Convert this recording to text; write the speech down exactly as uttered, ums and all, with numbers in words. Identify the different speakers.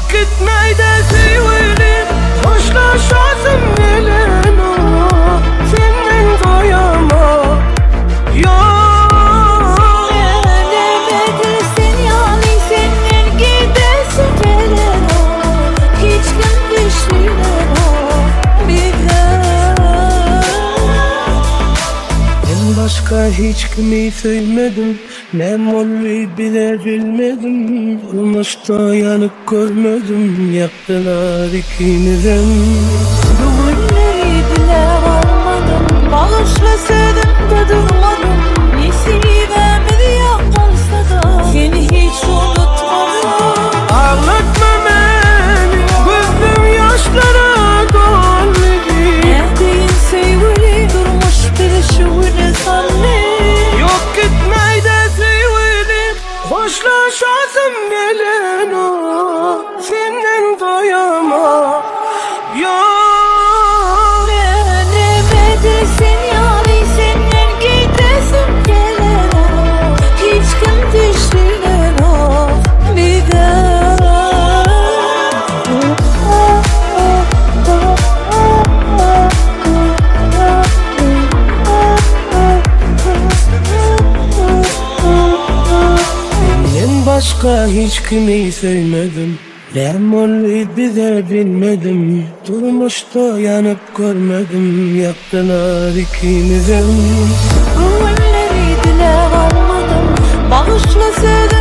Speaker 1: gitmeyi de severim. Hoşlaşasım gelen o, senden doyamam. Yok
Speaker 2: Demedesin yani senden gidesin gelen o, hiç kim düşünen o bir daha.
Speaker 1: Ben başka hiç kimi sevmedim, ne molli bile bilmedim. Olmuşta yanık görmedim, yaktılar ikinizden.
Speaker 2: Duvarları bile varmadım, bağışlasaydım da durmadım. Nesini vermedi yapmazsa da seni hiç unutmadım.
Speaker 1: Ağlatma beni, gözüm yaşlara doldu.
Speaker 2: Neredeyin sevgili, durmuş bir şuurlu sanne.
Speaker 1: Yok gitmeyi de severim, hoşlaşasım gelen o, senden doyamam. Yok
Speaker 2: Demedesin yani senden gidesin gelen o, hiç kim düşünen o bir daha.
Speaker 1: senden başka hiç kimi sevmedim, ne molli bile bilmedim. Durmuşta yanıp görmedim, yaktılar ikimizden.
Speaker 2: Duvarları bile varmadım, bağışlasaydım